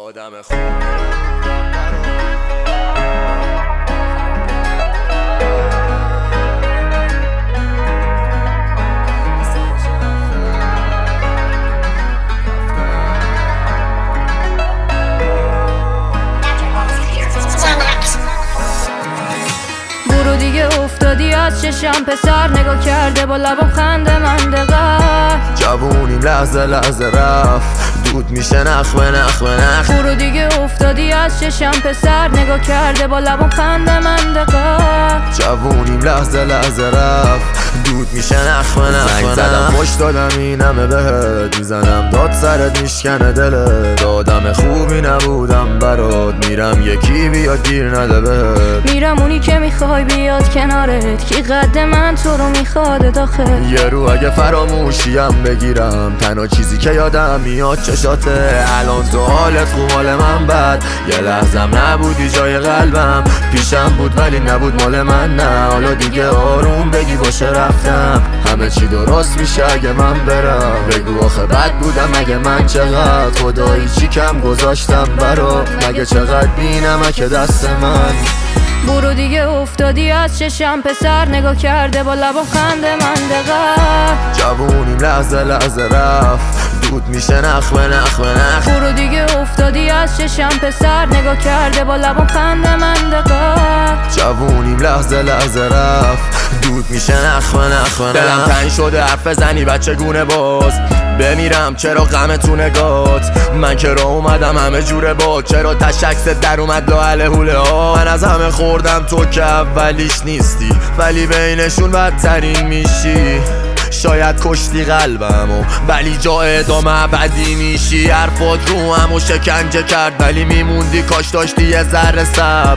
آدم خوب برو دیگه افتادی از چشم پسر، نگاه کرده با لبم خنده مندقه. جوونیم لحظه لحظه رفت، دود میشه نخ به نخ به نخ. برو دیگه افتادی از چشم پسر، نگاه کرده با لبم خنده مندقه. جوونیم لحظه لحظه رفت، دود میشه نخ به نخ به نخ. زدم پشت دادم این همه بهت، میزنم داد سرت میشکنه دلت. آدم خوبی نبودم برات، میرم یکی بیاد گیر نده بهت. میرم اونی که میخوای بیاد کنارت، کی قد من تو رو میخواد داخل. یه رو اگه فراموشیم بگیرم، تنها چیزی که یادم میاد چشاته. الان تو حالت خوب مال من بد، یه لحظم نبودی جای قلبم. پیشم بود ولی نبود مال من نه، حالا دیگه آروم بگی باشه رفتم. همه چی درست میشه اگه من برم، بگو آخه بد بودم اگه من چقدر. خدایی چی کم گذاشتم برات، مگه چقدر بینمک دست من. برو دیگه افتادی از چشم پسر، نگاه کرده با لبم خنده مندقه. جوونیم لحظه لحظه رفت، دود میشه نخ به نخ به نخ. برو دیگه افتادی از چشم پسر، نگاه کرده با لبم خنده مندقه. جوونیم لحظه لحظه رفت، دود میشه نخ به نخ به نخ. دلم تنگ شده حرف بزنی بچه گونه باز، بمیرم چرا غم تو نگات. من که راه اومدم همه جوره با، چرا تشکست در اومد لاله هوله ها. من از همه خوردم تو که اولیش نیستی، ولی بینشون بدترین میشی. شاید کشتی قلبمو ولی جا ادامه ابدی میشی. حرفات رو همو شکنجه کرد ولی میموندی، کاش داشتی یه ذره صبر.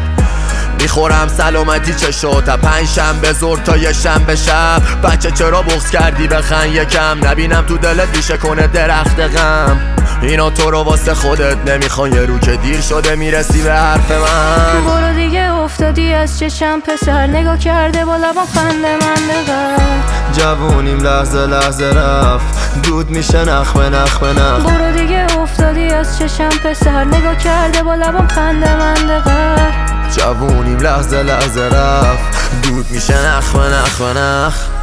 میخورم سلامتی چشاتا، پنج شنبه زور تا یه شنبه شب. بچه چرا بغض کردی بخن یکم، نبینم تو دلت ریشه کنه درخت غم. اینا تو رو واسه خودت نمیخوان، یه رو که دیر شده میرسی به حرف من. برو دیگه افتادی از چشم پسر، نگاه کرده با لبم خنده مندقه. جوونیم لحظه لحظه رفت، دود میشه نخ به نخ به نخ. برو دیگه افتادی از چشم پسر، نگاه کرده با لبم خنده مندقه. جوونیم لحظه لحظه رفت، دود میشه نخ به نخ به نخ.